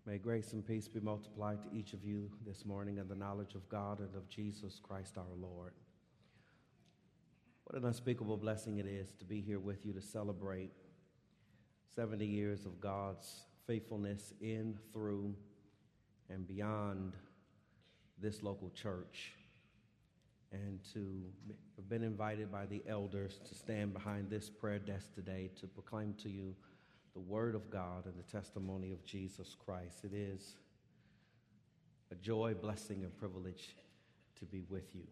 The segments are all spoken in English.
May grace and peace be multiplied to each of you this morning in the knowledge of God and of Jesus Christ our Lord. What an unspeakable blessing it is to be here with you to celebrate 70 years of God's faithfulness in, through, and beyond this local church, and to have been invited by the elders to stand behind this prayer desk today to proclaim to you the Word of God and the testimony of Jesus Christ. It is a joy, blessing, and privilege to be with you.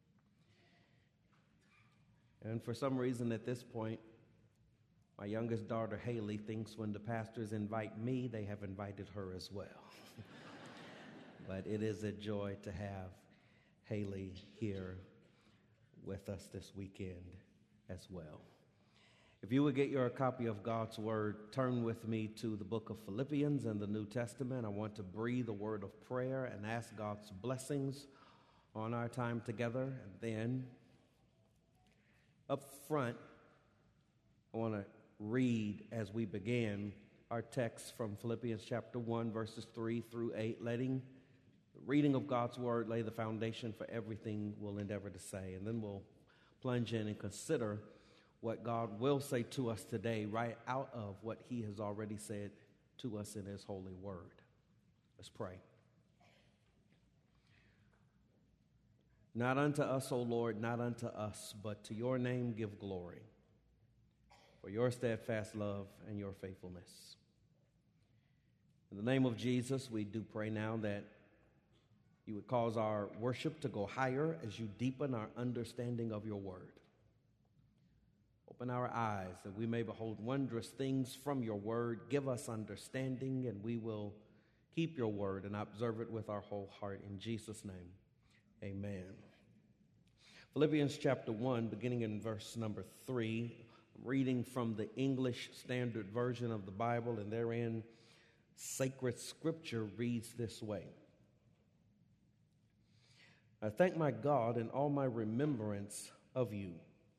And for some reason at this point, my youngest daughter, Haley, thinks when the pastors invite me, they have invited her as well. But it is a joy to have Haley here with us this weekend as well. If you would get your copy of God's Word, turn with me to the book of Philippians in the New Testament. I want to breathe a word of prayer and ask God's blessings on our time together. And then up front, I want to read as we begin our text from Philippians chapter 1, verses 3 through 8, letting the reading of God's Word lay the foundation for everything we'll endeavor to say. And then we'll plunge in and consider what God will say to us today right out of what he has already said to us in his holy word. Let's pray. Not unto us, O Lord, not unto us, but to your name give glory, for your steadfast love and your faithfulness. In the name of Jesus, we do pray now that you would cause our worship to go higher as you deepen our understanding of your word. Open our eyes that we may behold wondrous things from your word. Give us understanding, and we will keep your word and observe it with our whole heart. In Jesus' name, amen. Philippians chapter 1, beginning in verse number 3, reading from the English Standard Version of the Bible, and therein sacred scripture reads this way. I thank my God in all my remembrance of you,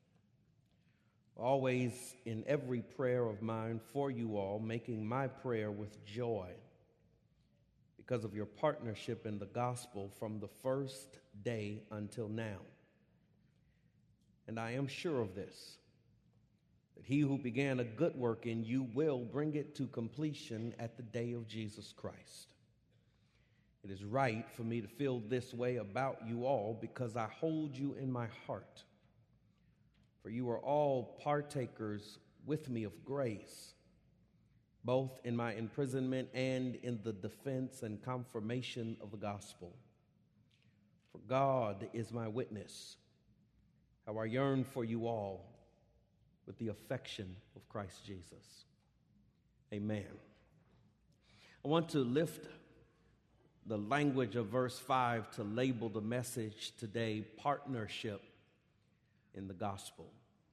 always in every prayer of mine for you all, making my prayer with joy because of your partnership in the gospel from the first day until now. And I am sure of this, that he who began a good work in you will bring it to completion at the day of Jesus Christ. It is right for me to feel this way about you all because I hold you in my heart. For you are all partakers with me of grace, both in my imprisonment and in the defense and confirmation of the gospel. For God is my witness, how I yearn for you all with the affection of Christ Jesus. Amen. I want to lift the language of verse 5 to label the message today, partnership in the gospel.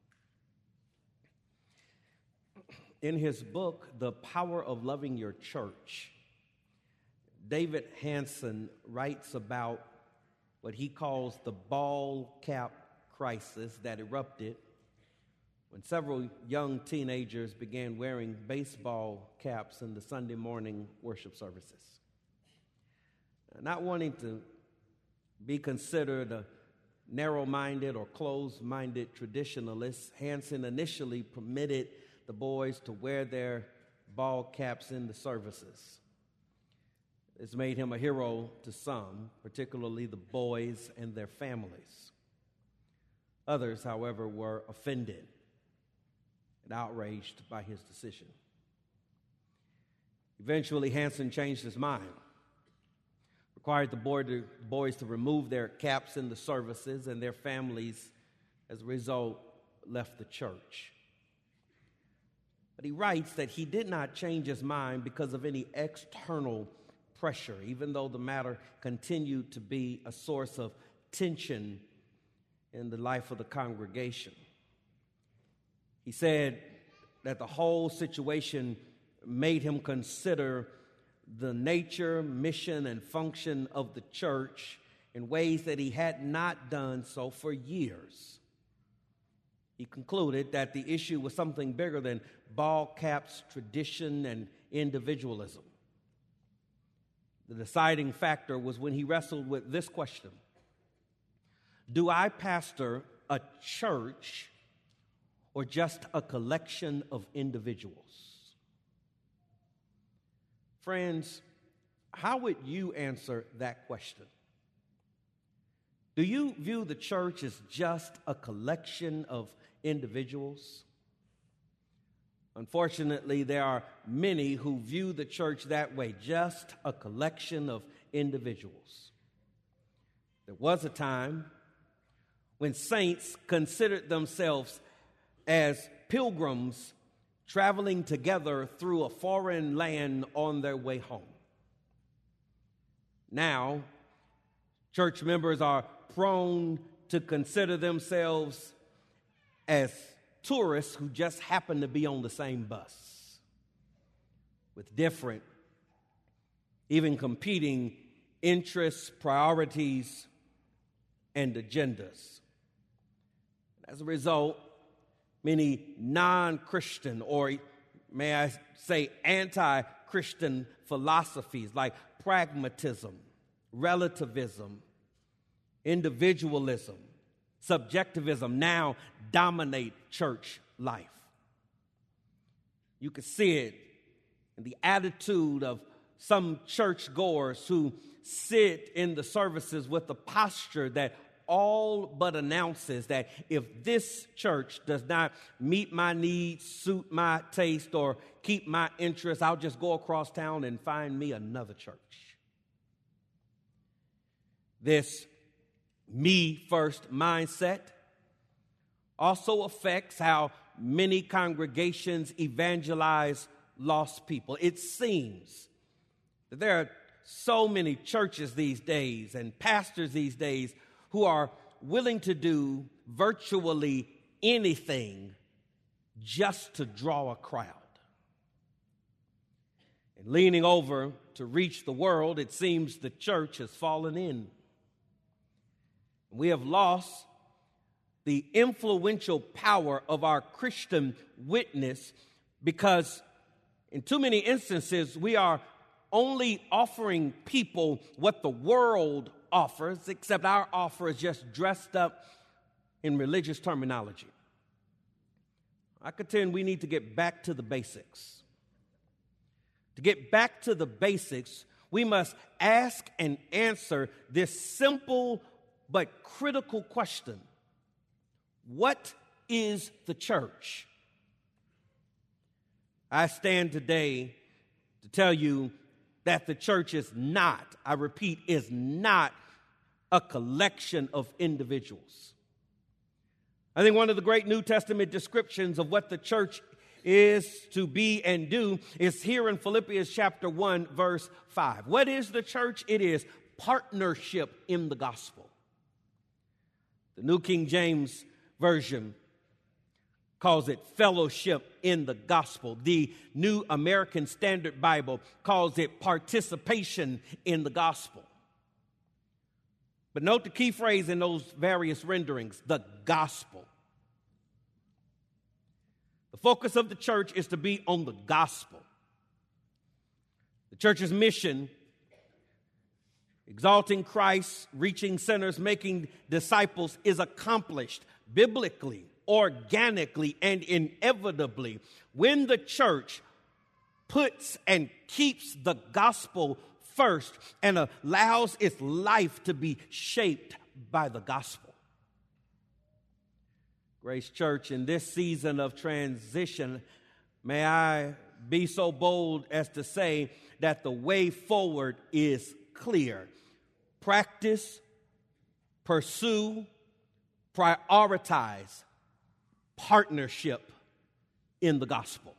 In his book, The Power of Loving Your Church, David Hanson writes about what he calls the ball cap crisis that erupted when several young teenagers began wearing baseball caps in the Sunday morning worship services. Not wanting to be considered a narrow-minded or closed-minded traditionalists, Hanson initially permitted the boys to wear their ball caps in the services. This made him a hero to some, particularly the boys and their families. Others, however, were offended and outraged by his decision. Eventually, Hanson changed his mind, required the boys to remove their caps in the services, and their families, as a result, left the church. But he writes that he did not change his mind because of any external pressure, even though the matter continued to be a source of tension in the life of the congregation. He said that the whole situation made him consider the nature, mission, and function of the church in ways that he had not done so for years. He concluded that the issue was something bigger than ball caps, tradition, and individualism. The deciding factor was when he wrestled with this question: do I pastor a church or just a collection of individuals? Friends, how would you answer that question? Do you view the church as just a collection of individuals? Unfortunately, there are many who view the church that way, just a collection of individuals. There was a time when saints considered themselves as pilgrims traveling together through a foreign land on their way home. Now, church members are prone to consider themselves as tourists who just happen to be on the same bus with different, even competing interests, priorities, and agendas. As a result, many non-Christian, or may I say anti-Christian philosophies like pragmatism, relativism, individualism, subjectivism now dominate church life. You can see it in the attitude of some churchgoers who sit in the services with a posture that all but announces that if this church does not meet my needs, suit my taste, or keep my interests, I'll just go across town and find me another church. This me-first mindset also affects how many congregations evangelize lost people. It seems that there are so many churches these days and pastors these days who are willing to do virtually anything just to draw a crowd. And leaning over to reach the world, it seems the church has fallen in. We have lost the influential power of our Christian witness because in too many instances we are only offering people what the world offers, except our offer is just dressed up in religious terminology. I contend we need to get back to the basics. To get back to the basics, we must ask and answer this simple but critical question: what is the church? I stand today to tell you that the church is not, I repeat, is not a collection of individuals. I think one of the great New Testament descriptions of what the church is to be and do is here in Philippians chapter 1, verse 5. What is the church? It is partnership in the gospel. The New King James Version calls it fellowship in the gospel. The New American Standard Bible calls it participation in the gospel. But note the key phrase in those various renderings: the gospel. The focus of the church is to be on the gospel. The church's mission, exalting Christ, reaching sinners, making disciples, is accomplished biblically, organically, and inevitably when the church puts and keeps the gospel first and allows its life to be shaped by the gospel. Grace Church, in this season of transition, may I be so bold as to say that the way forward is clear. Practice, pursue, prioritize partnership in the gospel.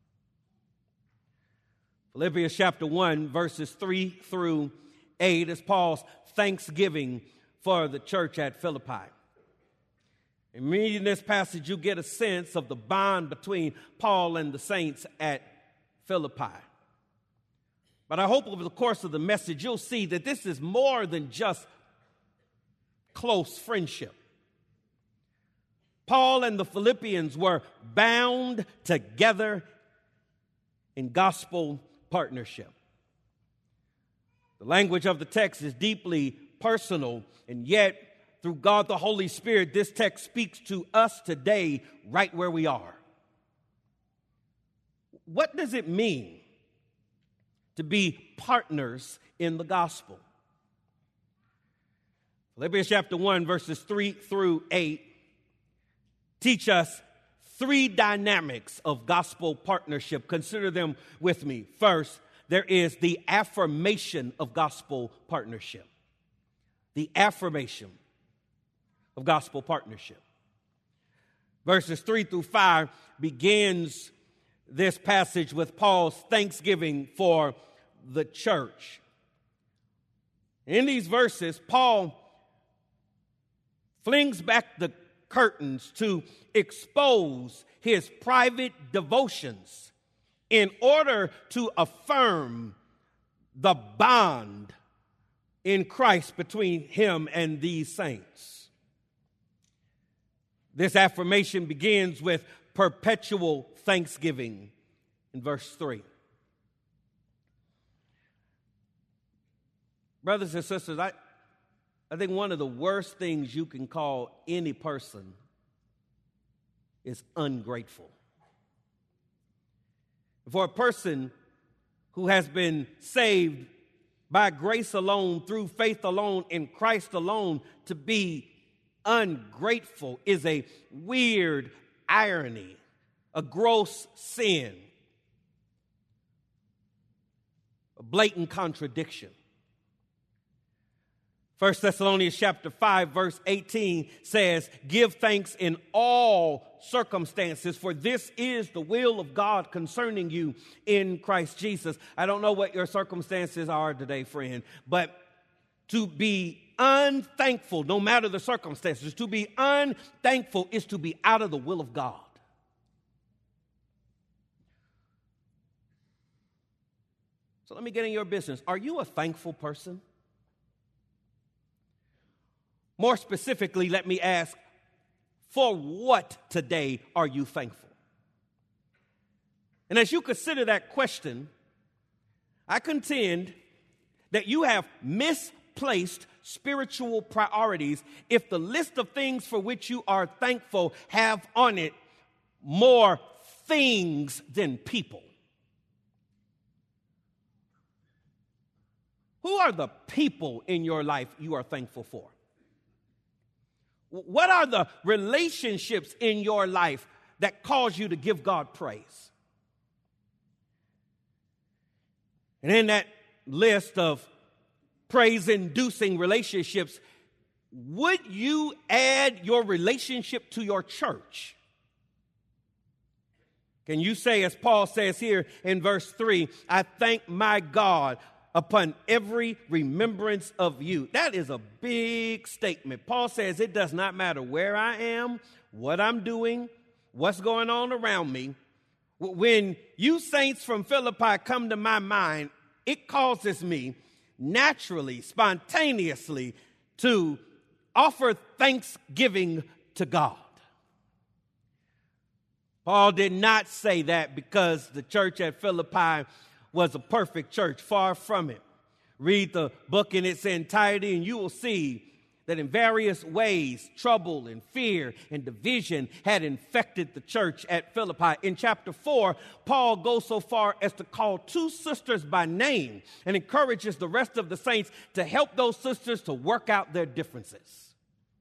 Philippians chapter 1, verses 3 through 8 is Paul's thanksgiving for the church at Philippi. In reading this passage, you get a sense of the bond between Paul and the saints at Philippi. But I hope over the course of the message, you'll see that this is more than just close friendship. Paul and the Philippians were bound together in gospel partnership. The language of the text is deeply personal, and yet, through God the Holy Spirit, this text speaks to us today right where we are. What does it mean to be partners in the gospel? Philippians chapter 1, verses 3 through 8 teach us three dynamics of gospel partnership. Consider them with me. First, there is the affirmation of gospel partnership. The affirmation of gospel partnership. Verses 3 through 5 begins this passage with Paul's thanksgiving for the church. In these verses, Paul flings back the curtains to expose his private devotions in order to affirm the bond in Christ between him and these saints. This affirmation begins with perpetual thanksgiving in verse 3. Brothers and sisters, I think one of the worst things you can call any person is ungrateful. For a person who has been saved by grace alone, through faith alone, in Christ alone, to be ungrateful is a weird irony, a gross sin, a blatant contradiction. 1 Thessalonians chapter 5, verse 18 says, "Give thanks in all circumstances, for this is the will of God concerning you in Christ Jesus." I don't know what your circumstances are today, friend, but to be unthankful, no matter the circumstances, to be unthankful is to be out of the will of God. So let me get in your business. Are you a thankful person? More specifically, let me ask, for what today are you thankful? And as you consider that question, I contend that you have misplaced spiritual priorities if the list of things for which you are thankful have on it more things than people. Who are the people in your life you are thankful for? What are the relationships in your life that cause you to give God praise? And in that list of praise-inducing relationships, would you add your relationship to your church? Can you say, as Paul says here in verse 3, "I thank my God upon every remembrance of you"? That is a big statement. Paul says it does not matter where I am, what I'm doing, what's going on around me. When you saints from Philippi come to my mind, it causes me naturally, spontaneously to offer thanksgiving to God. Paul did not say that because the church at Philippi was a perfect church. Far from it. Read the book in its entirety and you will see that in various ways, trouble and fear and division had infected the church at Philippi. In chapter 4, Paul goes so far as to call two sisters by name and encourages the rest of the saints to help those sisters to work out their differences.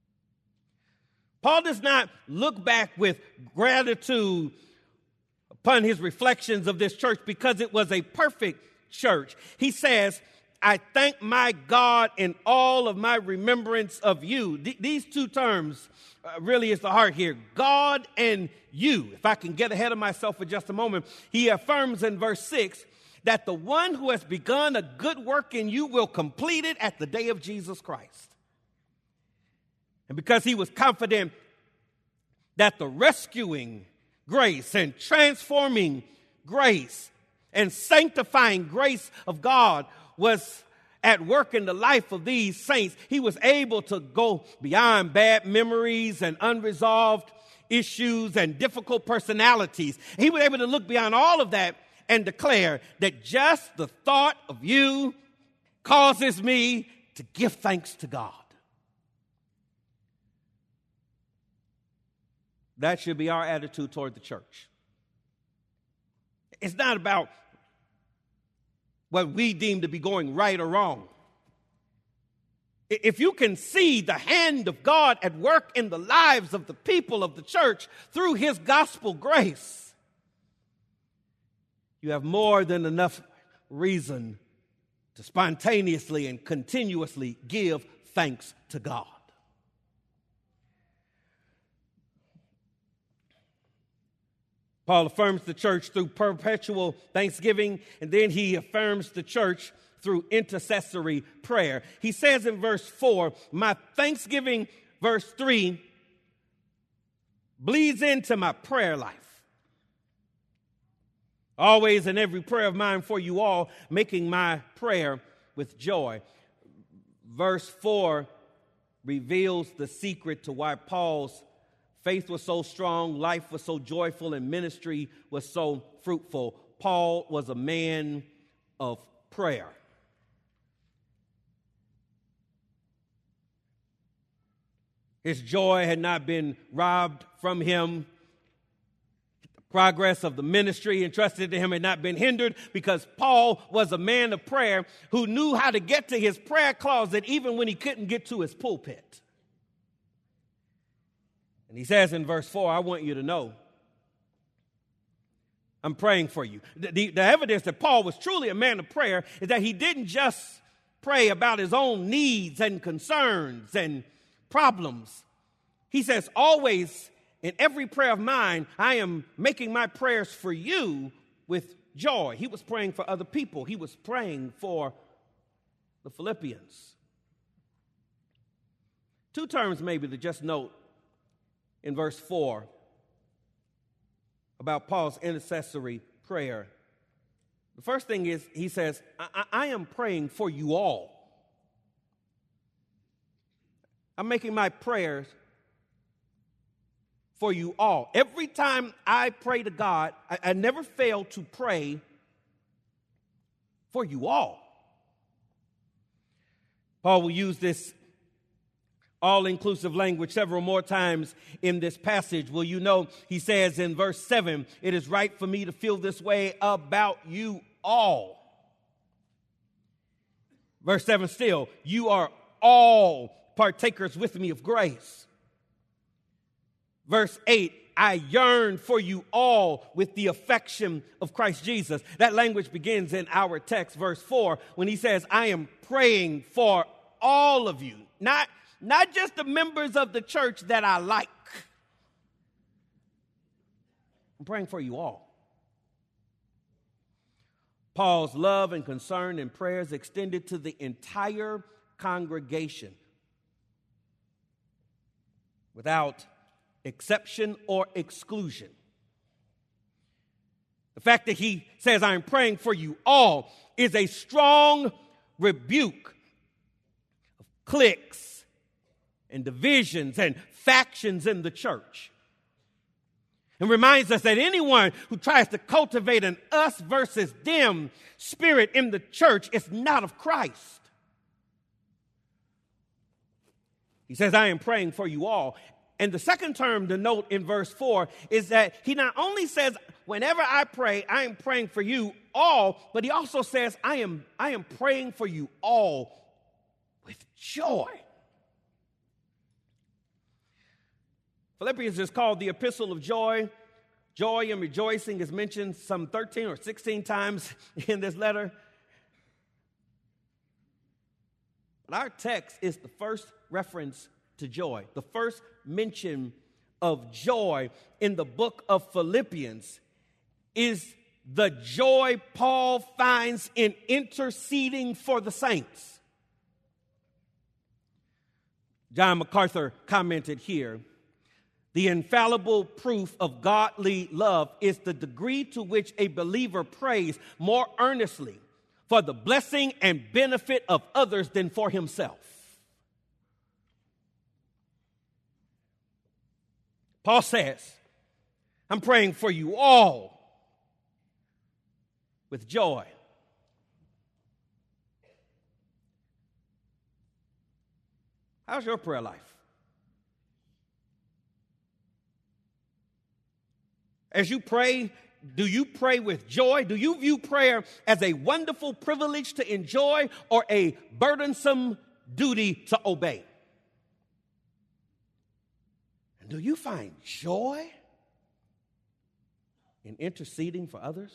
Paul does not look back with gratitude upon his reflections of this church because it was a perfect church. He says, "I thank my God in all of my remembrance of you." These two terms really is the heart here. God and you. If I can get ahead of myself for just a moment, he affirms in verse 6 that the one who has begun a good work in you will complete it at the day of Jesus Christ. And because he was confident that the rescuing grace and transforming grace and sanctifying grace of God was at work in the life of these saints, he was able to go beyond bad memories and unresolved issues and difficult personalities. He was able to look beyond all of that and declare that just the thought of you causes me to give thanks to God. That should be our attitude toward the church. It's not about what we deem to be going right or wrong. If you can see the hand of God at work in the lives of the people of the church through his gospel grace, you have more than enough reason to spontaneously and continuously give thanks to God. Paul affirms the church through perpetual thanksgiving, and then he affirms the church through intercessory prayer. He says in verse 4, my thanksgiving, verse 3, bleeds into my prayer life. Always in every prayer of mine for you all, making my prayer with joy. Verse 4 reveals the secret to why Paul's faith was so strong, life was so joyful, and ministry was so fruitful. Paul was a man of prayer. His joy had not been robbed from him. The progress of the ministry entrusted to him had not been hindered because Paul was a man of prayer who knew how to get to his prayer closet even when he couldn't get to his pulpit. And he says in verse 4, I want you to know I'm praying for you. The evidence that Paul was truly a man of prayer is that he didn't just pray about his own needs and concerns and problems. He says, always in every prayer of mine, I am making my prayers for you with joy. He was praying for other people. He was praying for the Philippians. Two terms maybe to just note in verse 4 about Paul's intercessory prayer. The first thing is he says, I am praying for you all. I'm making my prayers for you all. Every time I pray to God, I never fail to pray for you all. Paul will use this all-inclusive language several more times in this passage. Well, you know, he says in verse 7, it is right for me to feel this way about you all. Verse 7 still, you are all partakers with me of grace. Verse 8, I yearn for you all with the affection of Christ Jesus. That language begins in our text, verse 4, when he says, I am praying for all of you, not just the members of the church that I like. I'm praying for you all. Paul's love and concern and prayers extended to the entire congregation without exception or exclusion. The fact that he says, I'm praying for you all, is a strong rebuke of cliques and divisions and factions in the church. And reminds us that anyone who tries to cultivate an us versus them spirit in the church is not of Christ. He says, I am praying for you all. And the second term to note in verse 4 is that he not only says, whenever I pray, I am praying for you all, but he also says, I am praying for you all with joy. Philippians is called the Epistle of Joy. Joy and rejoicing is mentioned some 13 or 16 times in this letter. But our text is the first reference to joy, the first mention of joy in the book of Philippians is the joy Paul finds in interceding for the saints. John MacArthur commented here, the infallible proof of godly love is the degree to which a believer prays more earnestly for the blessing and benefit of others than for himself. Paul says, I'm praying for you all with joy. How's your prayer life? As you pray, do you pray with joy? Do you view prayer as a wonderful privilege to enjoy or a burdensome duty to obey? And do you find joy in interceding for others?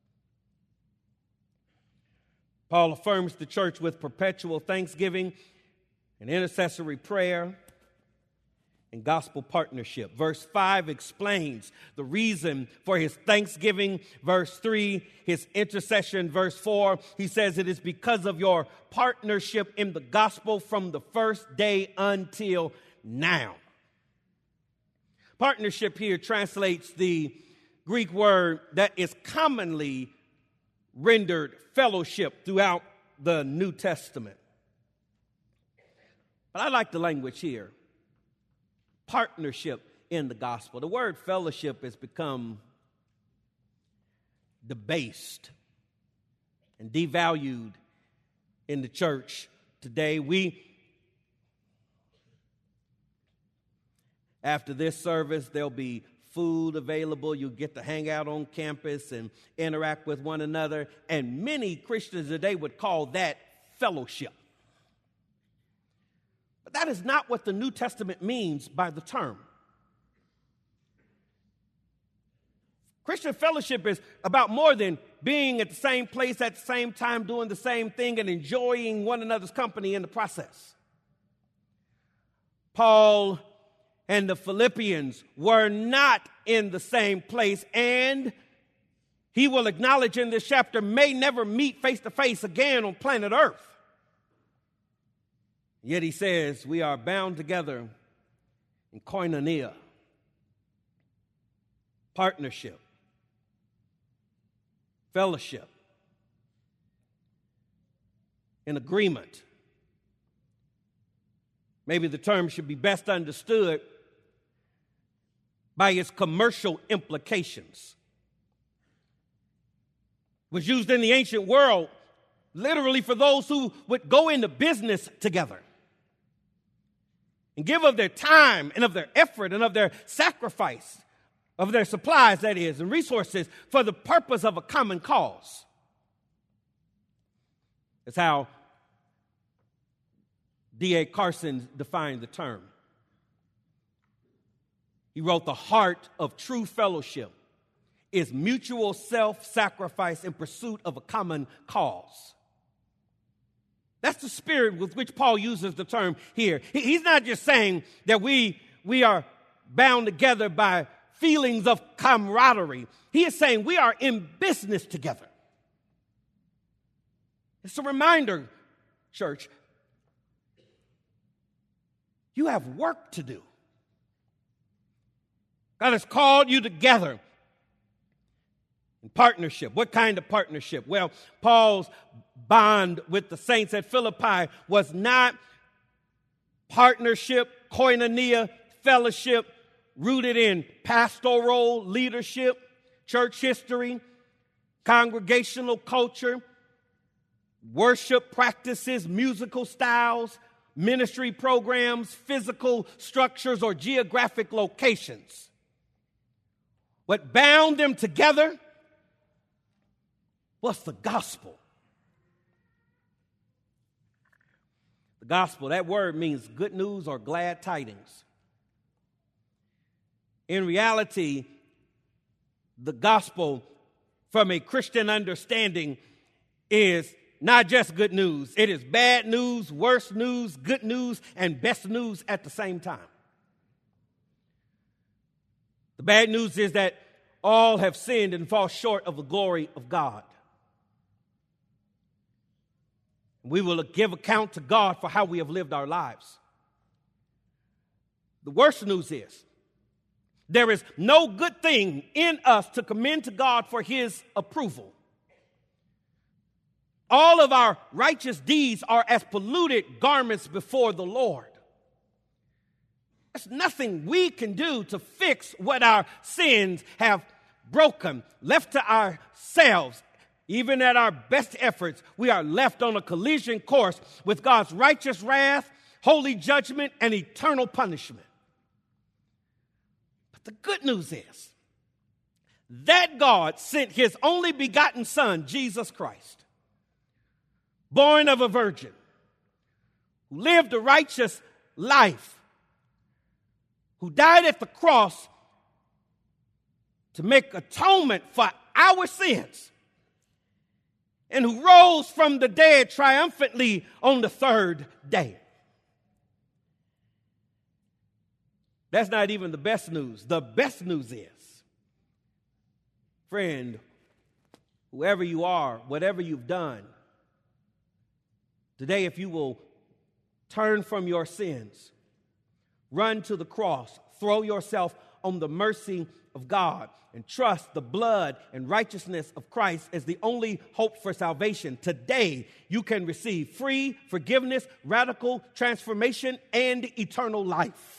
Paul affirms the church with perpetual thanksgiving and intercessory prayer and gospel partnership. Verse 5 explains the reason for his thanksgiving. Verse 3, his intercession. Verse 4, he says it is because of your partnership in the gospel from the first day until now. Partnership here translates the Greek word that is commonly rendered fellowship throughout the New Testament. But I like the language here. Partnership in the gospel. The word fellowship has become debased and devalued in the church today. After this service, there'll be food available. You'll get to hang out on campus and interact with one another. And many Christians today would call that fellowship. But that is not what the New Testament means by the term. Christian fellowship is about more than being at the same place at the same time, doing the same thing, and enjoying one another's company in the process. Paul and the Philippians were not in the same place, and he will acknowledge in this chapter may never meet face to face again on planet Earth. Yet he says we are bound together in koinonia, partnership, fellowship, in agreement. Maybe the term should be best understood by its commercial implications. It was used in the ancient world literally for those who would go into business together and give of their time and of their effort and of their sacrifice, of their supplies, that is, and resources for the purpose of a common cause. That's how D.A. Carson defined the term. He wrote, the heart of true fellowship is mutual self-sacrifice in pursuit of a common cause. That's the spirit with which Paul uses the term here. He's not just saying that we are bound together by feelings of camaraderie. He is saying we are in business together. It's a reminder, church, you have work to do. God has called you together in partnership. What kind of partnership? Well, Paul's bond with the saints at Philippi was not partnership, koinonia, fellowship, rooted in pastoral leadership, church history, congregational culture, worship practices, musical styles, ministry programs, physical structures, or geographic locations. What bound them together was the gospel. The gospel, that word means good news or glad tidings. In reality, the gospel, from a Christian understanding, is not just good news. It is bad news, worse news, good news, and best news at the same time. The bad news is that all have sinned and fall short of the glory of God. We will give account to God for how we have lived our lives. The worst news is there is no good thing in us to commend to God for his approval. All of our righteous deeds are as polluted garments before the Lord. There's nothing we can do to fix what our sins have broken. Left to ourselves, even at our best efforts, we are left on a collision course with God's righteous wrath, holy judgment, and eternal punishment. But the good news is that God sent his only begotten Son, Jesus Christ, born of a virgin, who lived a righteous life, who died at the cross to make atonement for our sins, and who rose from the dead triumphantly on the third day. That's not even the best news. The best news is, friend, whoever you are, whatever you've done, today if you will turn from your sins, run to the cross, throw yourself on the mercy of God, and trust the blood and righteousness of Christ as the only hope for salvation, today you can receive free forgiveness, radical transformation, and eternal life.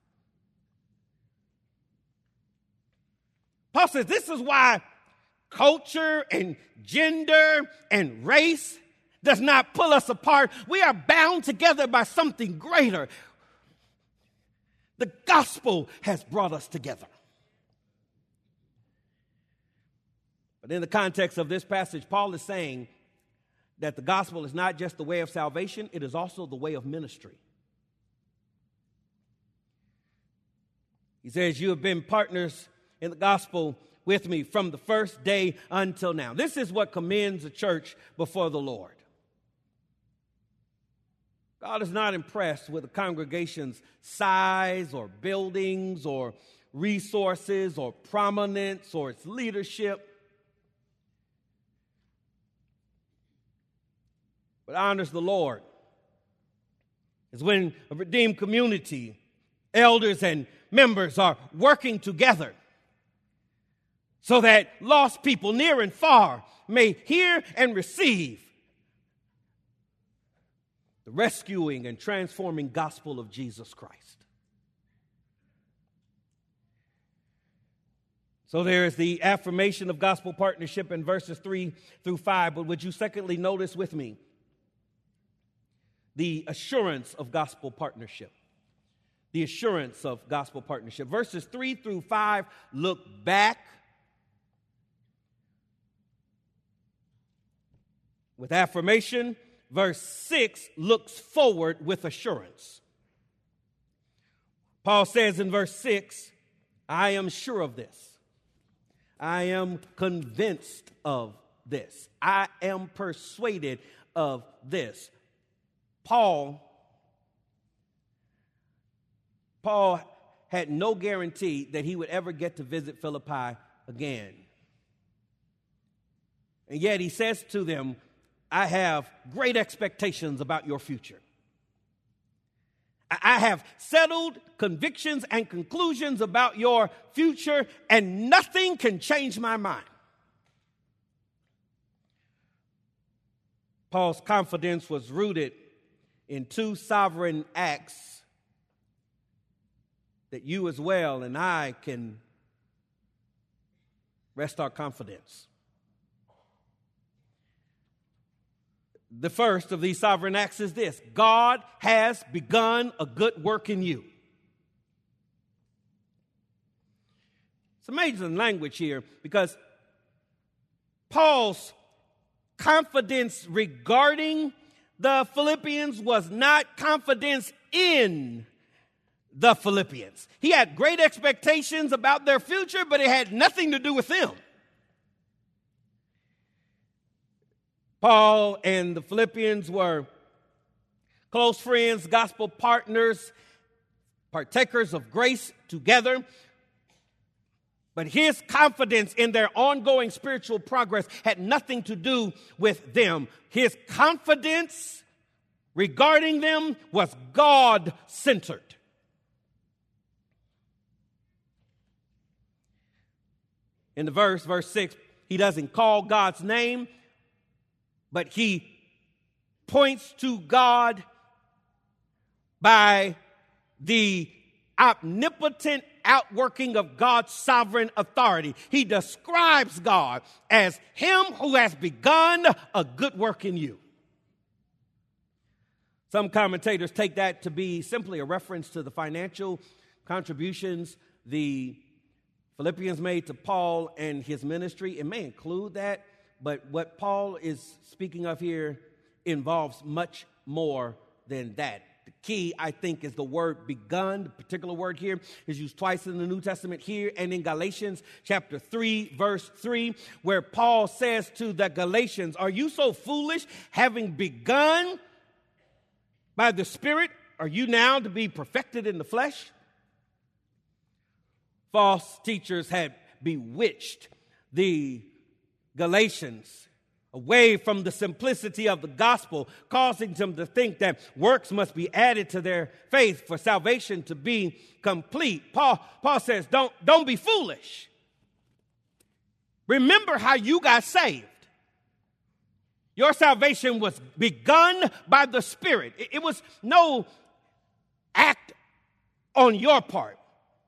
Paul says this is why culture and gender and race does not pull us apart. We are bound together by something greater. The gospel has brought us together. But in the context of this passage, Paul is saying that the gospel is not just the way of salvation, it is also the way of ministry. He says, you have been partners in the gospel with me from the first day until now. This is what commends a church before the Lord. God is not impressed with a congregation's size or buildings or resources or prominence or its leadership. What honors the Lord is when a redeemed community, elders and members are working together so that lost people near and far may hear and receive the rescuing and transforming gospel of Jesus Christ. So there is the affirmation of gospel partnership in verses 3 through 5. But would you secondly notice with me the assurance of gospel partnership? The assurance of gospel partnership. Verses 3 through 5 look back with affirmation. Verse 6 looks forward with assurance. Paul says in verse 6, I am sure of this. I am convinced of this. I am persuaded of this. Paul had no guarantee that he would ever get to visit Philippi again. And yet he says to them, I have great expectations about your future. I have settled convictions and conclusions about your future, and nothing can change my mind. Paul's confidence was rooted in two sovereign acts that you as well and I can rest our confidence. The first of these sovereign acts is this: God has begun a good work in you. It's amazing language here, because Paul's confidence regarding the Philippians was not confidence in the Philippians. He had great expectations about their future, but it had nothing to do with them. Paul and the Philippians were close friends, gospel partners, partakers of grace together. But his confidence in their ongoing spiritual progress had nothing to do with them. His confidence regarding them was God-centered. In the verse 6, he doesn't call God's name, but he points to God by the omnipotent outworking of God's sovereign authority. He describes God as him who has begun a good work in you. Some commentators take that to be simply a reference to the financial contributions the Philippians made to Paul and his ministry. It may include that, but what Paul is speaking of here involves much more than that. The key, I think, is the word begun. The particular word here is used twice in the New Testament, here and in Galatians chapter 3, verse 3, where Paul says to the Galatians, "Are you so foolish, having begun by the Spirit, are you now to be perfected in the flesh?" False teachers had bewitched the Galatians away from the simplicity of the gospel, causing them to think that works must be added to their faith for salvation to be complete. Paul says, don't be foolish. Remember how you got saved. Your salvation was begun by the Spirit. It was no act on your part.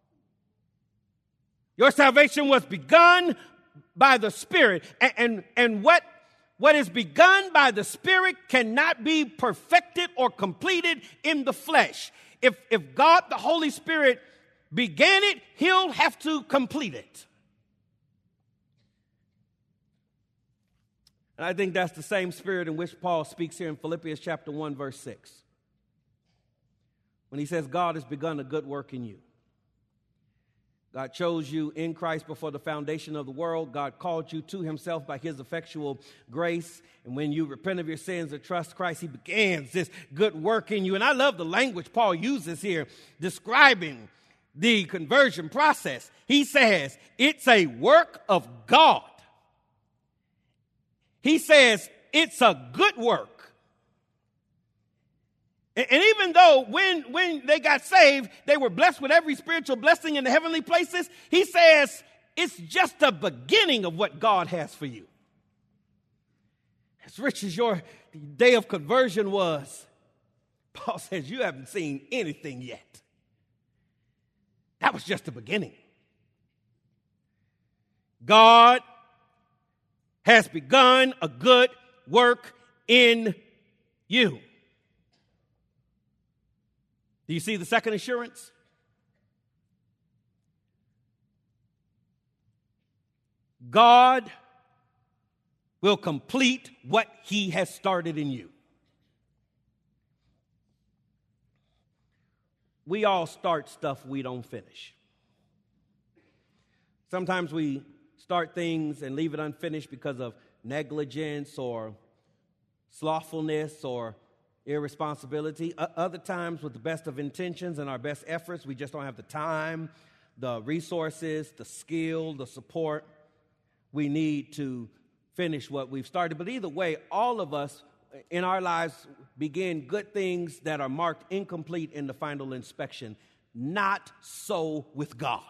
Your salvation was begun by the Spirit. And what is begun by the Spirit cannot be perfected or completed in the flesh. If God, the Holy Spirit, began it, He'll have to complete it. And I think that's the same spirit in which Paul speaks here in Philippians chapter 1, verse 6. When he says, God has begun a good work in you. God chose you in Christ before the foundation of the world. God called you to himself by his effectual grace. And when you repent of your sins and trust Christ, he begins this good work in you. And I love the language Paul uses here describing the conversion process. He says, it's a work of God. He says, it's a good work. And even though when they got saved, they were blessed with every spiritual blessing in the heavenly places, he says it's just the beginning of what God has for you. As rich as your day of conversion was, Paul says you haven't seen anything yet. That was just the beginning. God has begun a good work in you. Do you see the second assurance? God will complete what he has started in you. We all start stuff we don't finish. Sometimes we start things and leave it unfinished because of negligence or slothfulness or irresponsibility. Other times, with the best of intentions and our best efforts, we just don't have the time, the resources, the skill, the support we need to finish what we've started. But either way, all of us in our lives begin good things that are marked incomplete in the final inspection. Not so with God.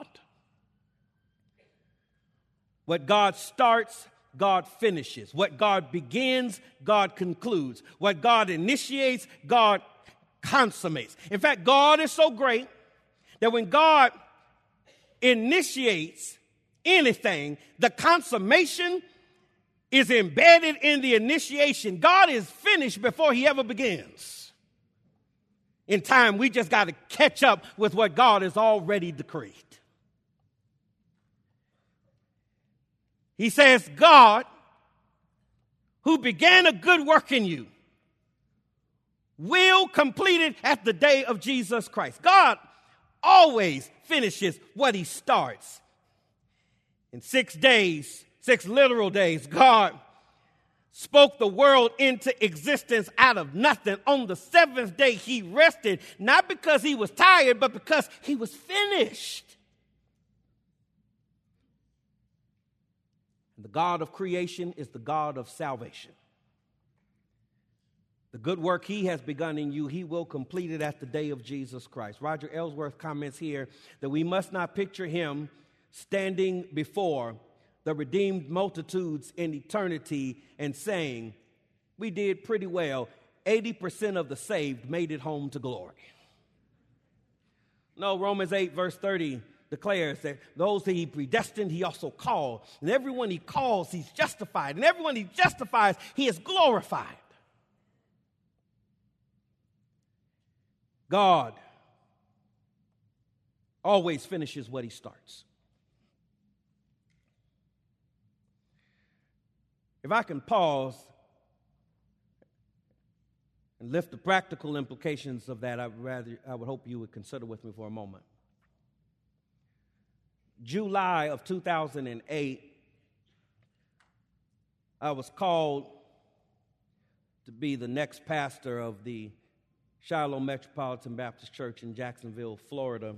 What God starts, God finishes. What God begins, God concludes. What God initiates, God consummates. In fact, God is so great that when God initiates anything, the consummation is embedded in the initiation. God is finished before he ever begins. In time, we just got to catch up with what God has already decreed. He says, God, who began a good work in you, will complete it at the day of Jesus Christ. God always finishes what he starts. In 6 days, 6 literal days, God spoke the world into existence out of nothing. On the 7th day, he rested, not because he was tired, but because he was finished. The God of creation is the God of salvation. The good work he has begun in you, he will complete it at the day of Jesus Christ. Roger Ellsworth comments here that we must not picture him standing before the redeemed multitudes in eternity and saying, we did pretty well. 80% of the saved made it home to glory. No, Romans 8 verse 30 declares that those that he predestined, he also called. And everyone he calls, he's justified. And everyone he justifies, he is glorified. God always finishes what he starts. If I can pause and lift the practical implications of that, I would hope you would consider with me for a moment. July of 2008, I was called to be the next pastor of the Shiloh Metropolitan Baptist Church in Jacksonville, Florida.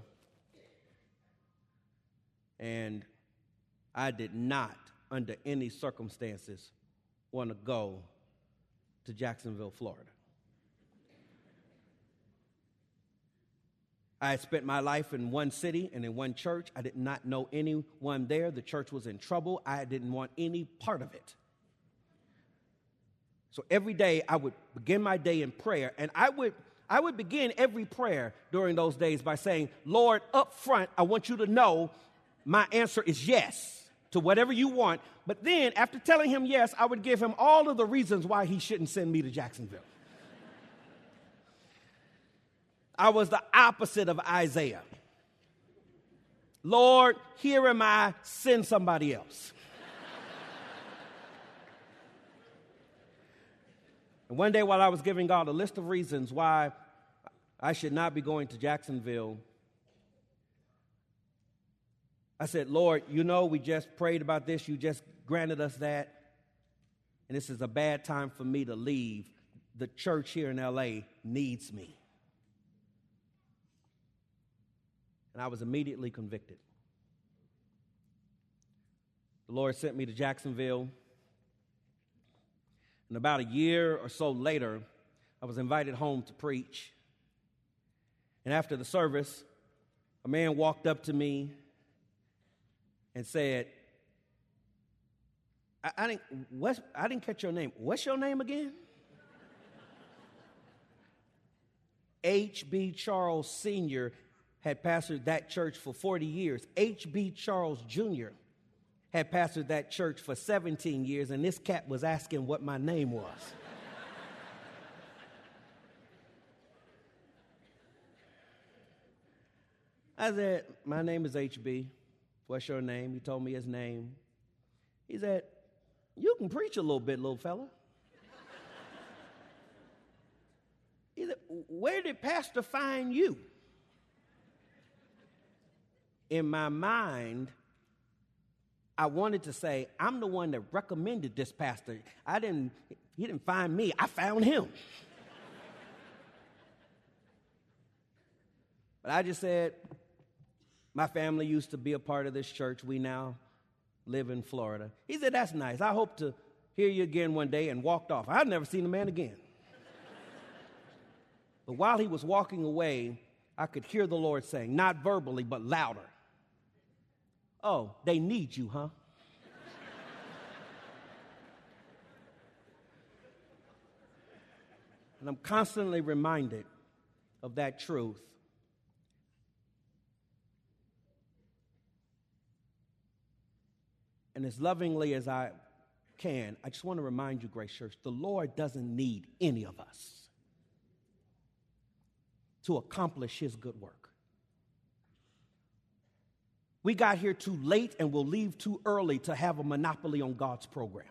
And I did not, under any circumstances, want to go to Jacksonville, Florida. I had spent my life in one city and in one church. I did not know anyone there. The church was in trouble. I didn't want any part of it. So every day I would begin my day in prayer, and I would begin every prayer during those days by saying, Lord, up front, I want you to know my answer is yes to whatever you want. But then after telling him yes, I would give him all of the reasons why he shouldn't send me to Jacksonville. I was the opposite of Isaiah. Lord, here am I, send somebody else. And one day while I was giving God a list of reasons why I should not be going to Jacksonville, I said, Lord, you know, we just prayed about this. You just granted us that. And this is a bad time for me to leave. The church here in L.A. needs me. And I was immediately convicted. The Lord sent me to Jacksonville. And about a year or so later, I was invited home to preach. And after the service, a man walked up to me and said, I didn't catch your name. What's your name again? H.B. Charles Sr. had pastored that church for 40 years. H.B. Charles Jr. had pastored that church for 17 years, and this cat was asking what my name was. I said, my name is H.B. What's your name? He told me his name. He said, you can preach a little bit, little fella. He said, where did Pastor find you? In my mind, I wanted to say, I'm the one that recommended this pastor. He didn't find me, I found him. But I just said, my family used to be a part of this church. We now live in Florida. He said, that's nice. I hope to hear you again one day, and walked off. I've never seen the man again. But while he was walking away, I could hear the Lord saying, not verbally, but louder, oh, they need you, huh? And I'm constantly reminded of that truth. And as lovingly as I can, I just want to remind you, Grace Church, the Lord doesn't need any of us to accomplish his good work. We got here too late and will leave too early to have a monopoly on God's program.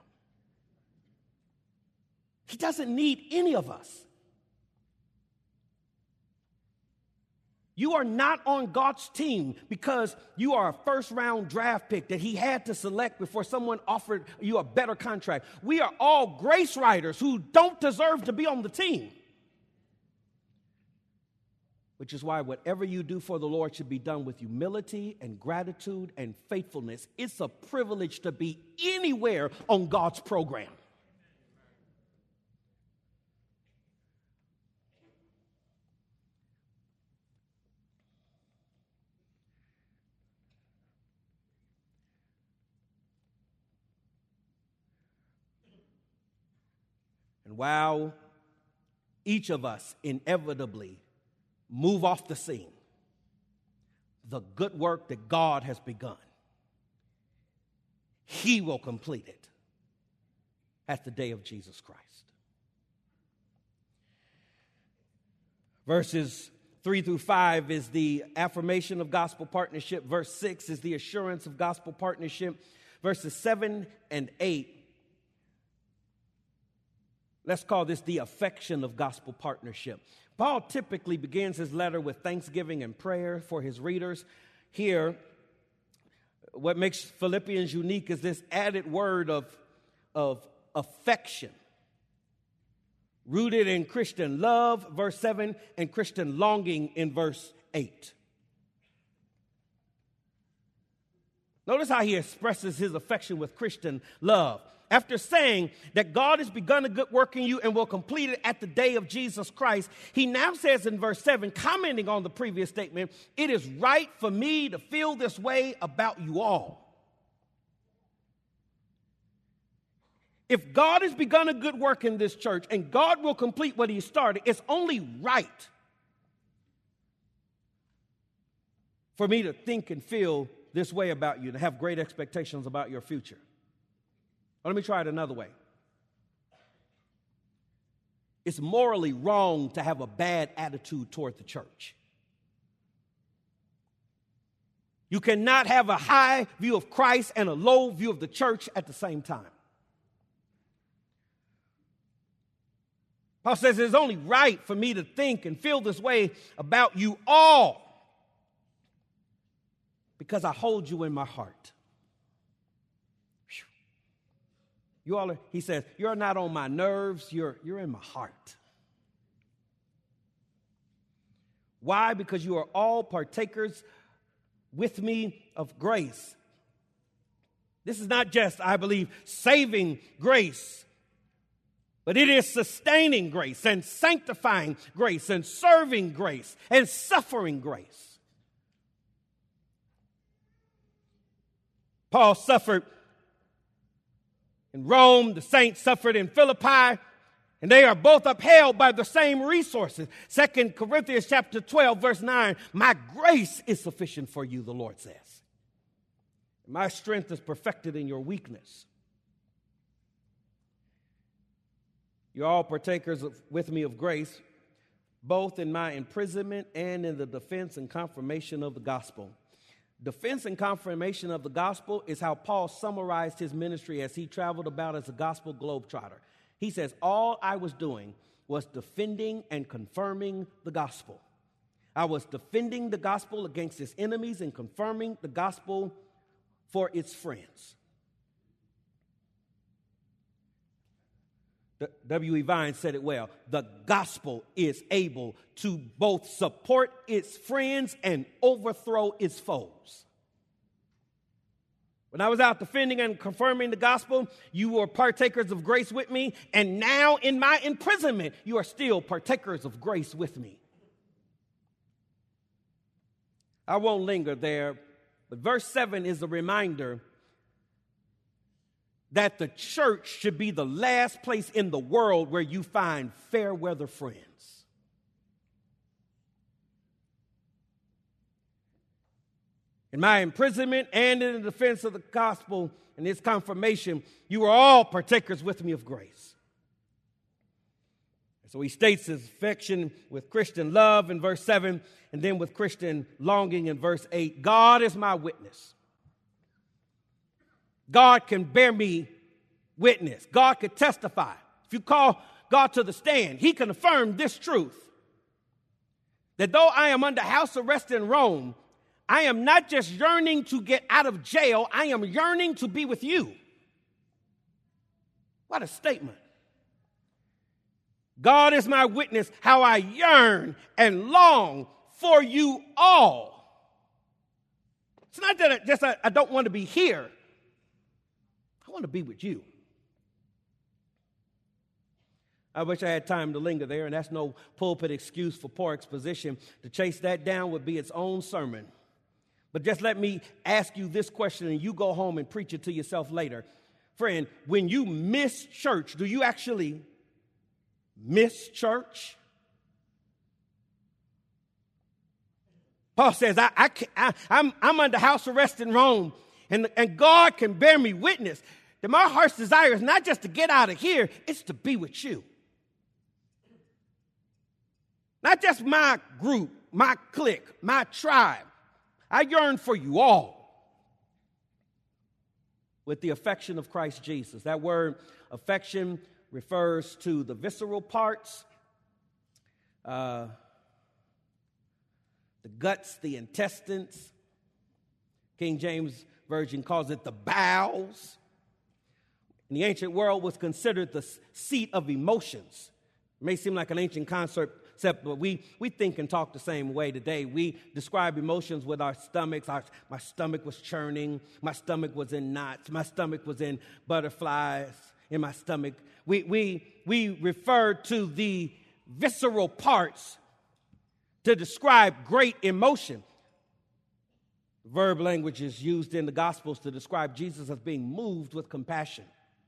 He doesn't need any of us. You are not on God's team because you are a first-round draft pick that he had to select before someone offered you a better contract. We are all grace riders who don't deserve to be on the team. Which is why whatever you do for the Lord should be done with humility and gratitude and faithfulness. It's a privilege to be anywhere on God's program. And while each of us inevitably move off the scene, the good work that God has begun, he will complete it at the day of Jesus Christ. Verses 3 through 5 is the affirmation of gospel partnership. Verse 6 is the assurance of gospel partnership. Verses 7 and 8, let's call this the affection of gospel partnership. Paul typically begins his letter with thanksgiving and prayer for his readers. Here, what makes Philippians unique is this added word of affection, rooted in Christian love, verse 7, and Christian longing in verse 8. Notice how he expresses his affection with Christian love. After saying that God has begun a good work in you and will complete it at the day of Jesus Christ, he now says in verse 7, commenting on the previous statement, it is right for me to feel this way about you all. If God has begun a good work in this church and God will complete what he started, it's only right for me to think and feel this way about you, to have great expectations about your future. Let me try it another way. It's morally wrong to have a bad attitude toward the church. You cannot have a high view of Christ and a low view of the church at the same time. Paul says it's only right for me to think and feel this way about you all because I hold you in my heart. You all are, he says, you're not on my nerves, you're in my heart. Why? Because you are all partakers with me of grace. This is not just, I believe, saving grace, but it is sustaining grace and sanctifying grace and serving grace and suffering grace. Paul suffered in Rome, the saints suffered in Philippi, and they are both upheld by the same resources. 2 Corinthians chapter 12, verse 9, my grace is sufficient for you, the Lord says. My strength is perfected in your weakness. You're all partakers with me of grace, both in my imprisonment and in the defense and confirmation of the gospel. Defense and confirmation of the gospel is how Paul summarized his ministry as he traveled about as a gospel globetrotter. He says, all I was doing was defending and confirming the gospel. I was defending the gospel against its enemies and confirming the gospel for its friends. W.E. Vine said it well. The gospel is able to both support its friends and overthrow its foes. When I was out defending and confirming the gospel, you were partakers of grace with me. And now in my imprisonment, you are still partakers of grace with me. I won't linger there, but verse 7 is a reminder that the church should be the last place in the world where you find fair weather friends. In my imprisonment and in the defense of the gospel and its confirmation, you are all partakers with me of grace. So he states his affection with Christian love in verse 7, and then with Christian longing in verse 8. God is my witness. God can bear me witness. God could testify. If you call God to the stand, he can affirm this truth, that though I am under house arrest in Rome, I am not just yearning to get out of jail, I am yearning to be with you. What a statement. God is my witness how I yearn and long for you all. It's not that I don't want to be here. I want to be with you. I wish I had time to linger there, and that's no pulpit excuse for poor exposition. To chase that down would be its own sermon. But just let me ask you this question, and you go home and preach it to yourself later. Friend, when you miss church, do you actually miss church? Paul says, I'm under house arrest in Rome, and God can bear me witness that my heart's desire is not just to get out of here, it's to be with you. Not just my group, my clique, my tribe. I yearn for you all with the affection of Christ Jesus. That word affection refers to the visceral parts, the guts, the intestines. King James Version calls it the bowels. In the ancient world was considered the seat of emotions. It may seem like an ancient concept, but we think and talk the same way today. We describe emotions with our stomachs. My stomach was churning. My stomach was in knots. My stomach was in butterflies in my stomach. We refer to the visceral parts to describe great emotion. Verb language is used in the Gospels to describe Jesus as being moved with compassion.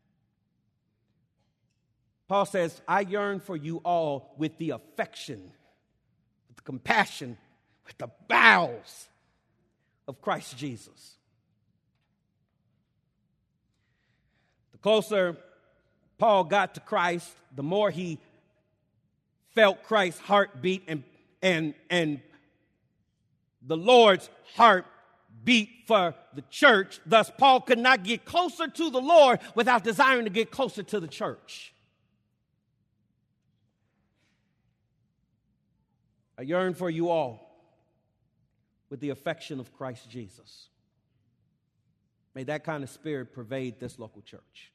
Paul says, I yearn for you all with the affection, with the compassion, with the bowels of Christ Jesus. The closer Paul got to Christ, the more he felt Christ's heartbeat and the Lord's heart beat for the church. Thus, Paul could not get closer to the Lord without desiring to get closer to the church. I yearn for you all with the affection of Christ Jesus. May that kind of spirit pervade this local church.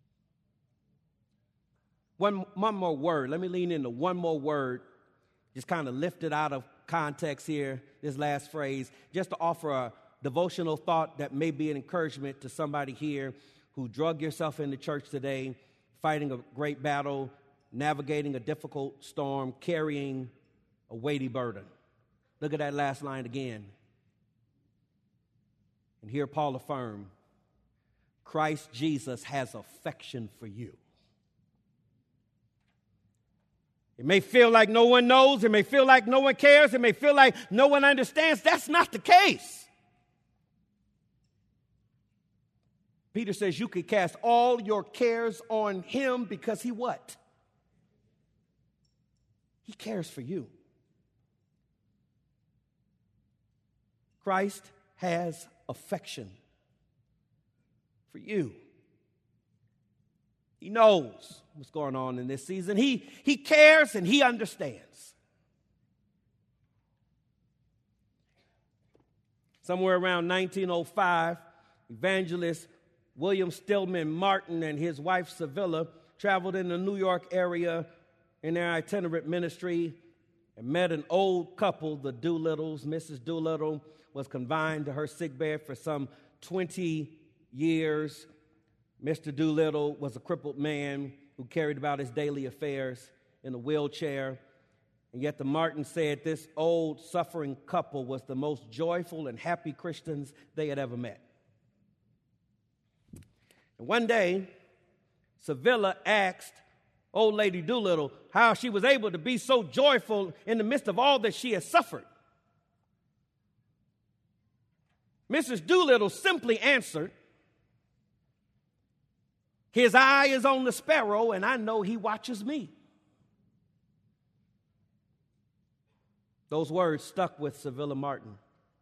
One more word. Let me lean into one more word, just kind of lift it out of context here, this last phrase, just to offer a devotional thought that may be an encouragement to somebody here who drug yourself into church today, fighting a great battle, navigating a difficult storm, carrying a weighty burden. Look at that last line again. And here Paul affirmed, Christ Jesus has affection for you. It may feel like no one knows. It may feel like no one cares. It may feel like no one understands. That's not the case. Peter says you can cast all your cares on him because he what? He cares for you. Christ has affection for you. He knows what's going on in this season. He cares and he understands. Somewhere around 1905, evangelist William Stillman Martin and his wife Sevilla traveled in the New York area in their itinerant ministry and met an old couple, the Doolittles. Mrs. Doolittle was confined to her sickbed for some 20 years. Mr. Doolittle was a crippled man who carried about his daily affairs in a wheelchair. And yet the Martins said this old suffering couple was the most joyful and happy Christians they had ever met. And one day, Sevilla asked old lady Doolittle how she was able to be so joyful in the midst of all that she had suffered. Mrs. Doolittle simply answered, his eye is on the sparrow, and I know he watches me. Those words stuck with Sevilla Martin.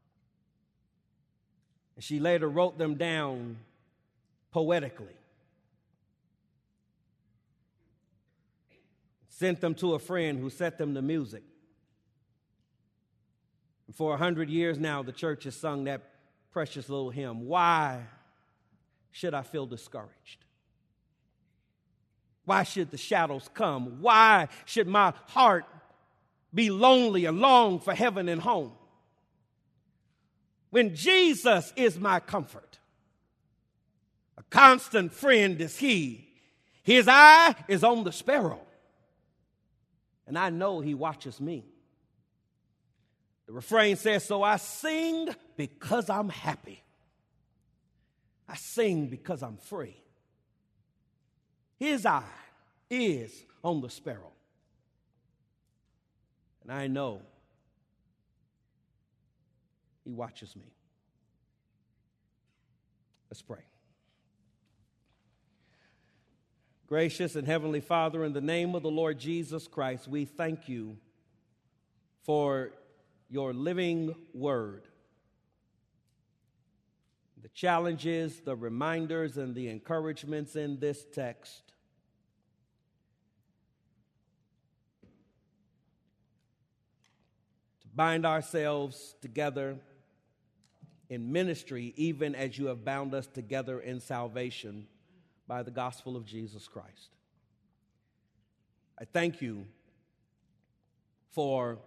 And she later wrote them down poetically. Sent them to a friend who set them to music. And for 100 years now, the church has sung that precious little hymn, Why Should I Feel Discouraged? Why should the shadows come? Why should my heart be lonely and long for heaven and home? When Jesus is my comfort, a constant friend is he. His eye is on the sparrow, and I know he watches me. The refrain says, so I sing because I'm happy. I sing because I'm free. His eye is on the sparrow. And I know he watches me. Let's pray. Gracious and Heavenly Father, in the name of the Lord Jesus Christ, we thank you for your living word. The challenges, the reminders, and the encouragements in this text. To bind ourselves together in ministry, even as you have bound us together in salvation by the gospel of Jesus Christ. I thank you for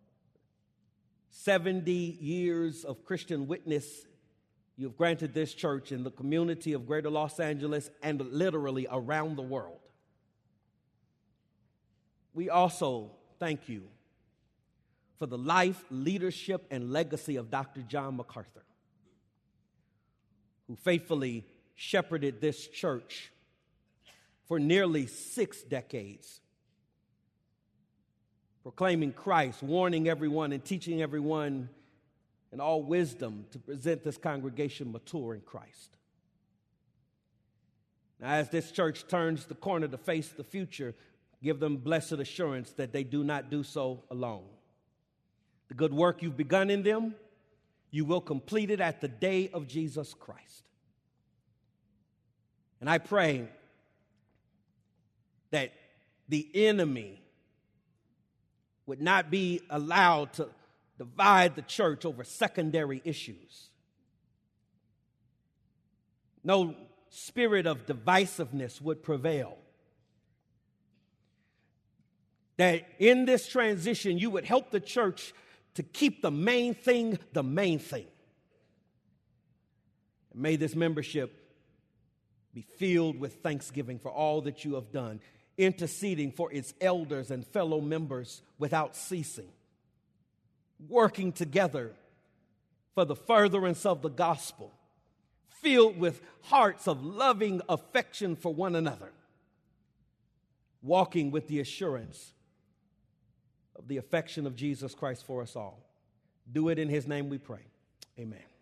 70 years of Christian witness you have granted this church in the community of Greater Los Angeles and literally around the world. We also thank you for the life, leadership, and legacy of Dr. John MacArthur, who faithfully shepherded this church for nearly 6 decades, proclaiming Christ, warning everyone and teaching everyone in all wisdom to present this congregation mature in Christ. Now, as this church turns the corner to face the future, give them blessed assurance that they do not do so alone. The good work you've begun in them, you will complete it at the day of Jesus Christ. And I pray that the enemy would not be allowed to divide the church over secondary issues. No spirit of divisiveness would prevail. That in this transition, you would help the church to keep the main thing the main thing. And may this membership be filled with thanksgiving for all that you have done, interceding for its elders and fellow members without ceasing, working together for the furtherance of the gospel, filled with hearts of loving affection for one another, walking with the assurance of the affection of Jesus Christ for us all. Do it in his name we pray. Amen.